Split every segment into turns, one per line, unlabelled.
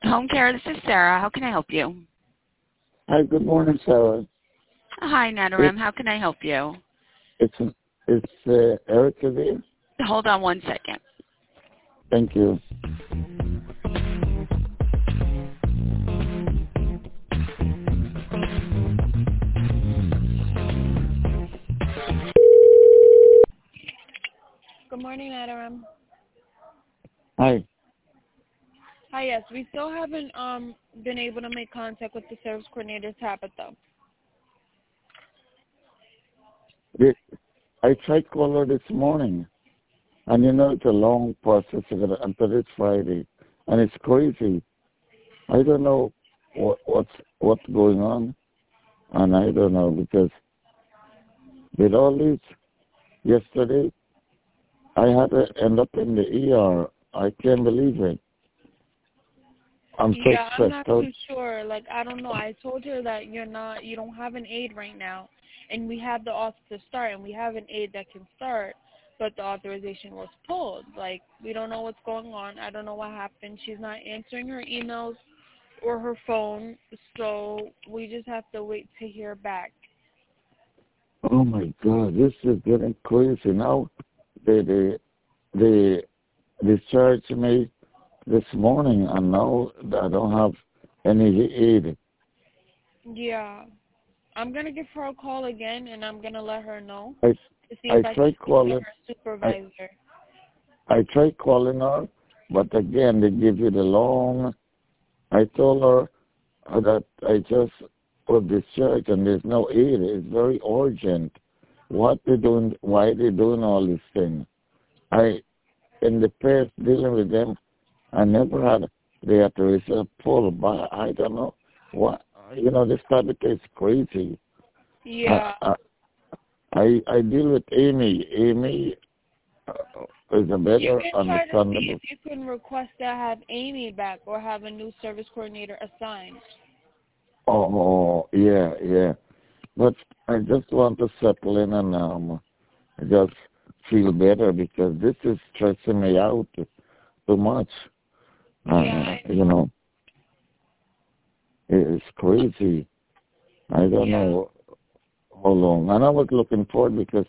Home care, this is Sarah. How can I help you?
Hi, good morning, Sarah.
Hi, Nadarim. How can I help you?
It's Erica there.
Hold on one second.
Thank you.
Good morning, Nadarim.
Hi.
Hi, yes. We still haven't been able to make contact with the service coordinator, Tabitha.
I tried calling her this morning, and it's a long process until it's Friday, and it's crazy. I don't know what's going on, and I don't know because with all this yesterday, I had to end up in the ER. I can't believe it. I'm so
Yeah, I'm
stressed
not
out.
too sure. I don't know. I told her that you don't have an aide right now, and we have the auth to start, and we have an aide that can start, but the authorization was pulled. We don't know what's going on. I don't know what happened. She's not answering her emails or her phone, so we just have to wait to hear back.
Oh my God, this is getting crazy now. They discharged me this morning, and now I don't have any aid.
Yeah. I'm going to give her a call again, and I'm going to let her know
I
to see if I can
tried
speak to
calling.
her supervisor.
I tried calling her, but again they give you the long. I told her that I just was discharged and there's no aid. It's very urgent. What they doing? Why they doing all these things? In the past dealing with them, I never had the authorization pull, but I don't know what. This type of case is crazy.
Yeah.
I deal with Amy. Amy is a better
You can try to see
understandable.
if you can request to have Amy back or have a new service coordinator assigned.
Oh, yeah. But I just want to settle in and just feel better because this is stressing me out too much.
Yeah.
It's crazy. I don't know how long. And I was looking forward because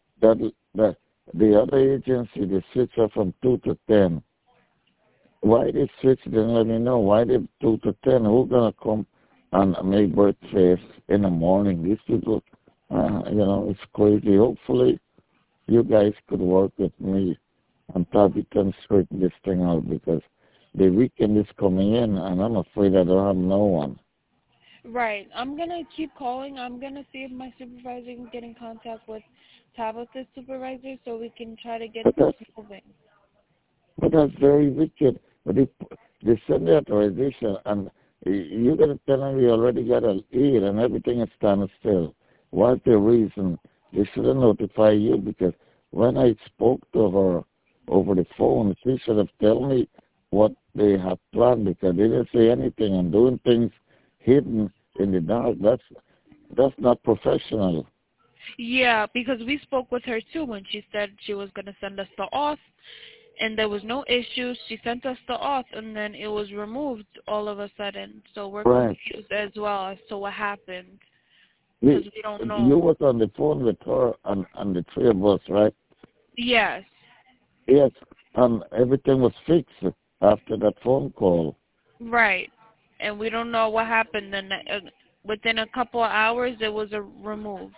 the other agency, they switch her from 2 to 10. Why they switch? They didn't let me know. Why they 2 to 10? Who's going to come and make breakfast in the morning? These people, it's crazy. Hopefully, you guys could work with me and probably can straighten this thing out because the weekend is coming in and I'm afraid I don't have no one.
Right. I'm going to keep calling. I'm going to see if my supervisor can get in contact with Tabitha's supervisor so we can try to get this moving.
But that's very wicked. But they send the authorization and you're going to tell them we already got an aid and everything is standing still. What's the reason? They should have notified you because when I spoke to her over the phone, she should have told me what they have planned because they didn't say anything and doing things hidden in the dark. That's not professional.
Yeah, because we spoke with her too when she said she was going to send us the auth, and there was no issues. She sent us the auth, and then it was removed all of a sudden. So we're confused as well as to what happened because we don't know.
You was on the phone with her and the three of us, right?
Yes.
Yes, and everything was fixed after that phone call.
Right. And we don't know what happened. And within a couple of hours, it was removed.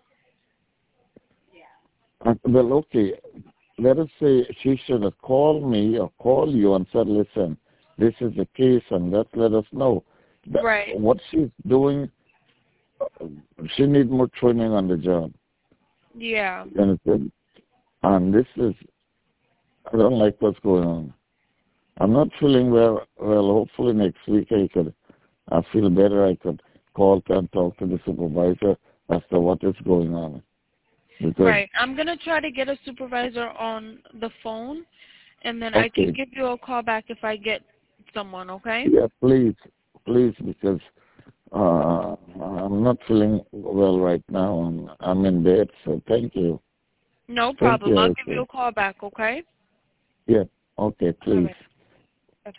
Well, okay. Let us say she should have called me or called you and said, listen, this is the case, and let us know.
Right.
What she's doing, she needs more training on the job.
Yeah.
And this is, I don't like what's going on. I'm not feeling well. Hopefully next week I feel better. I could call and talk to the supervisor as to what is going on.
Right. I'm going to try to get a supervisor on the phone, and then I can give you a call back if I get someone, okay?
Yeah, please, because I'm not feeling well right now, and I'm in bed, so thank you.
No problem. I'll give you a call back, okay?
Yeah, okay, please.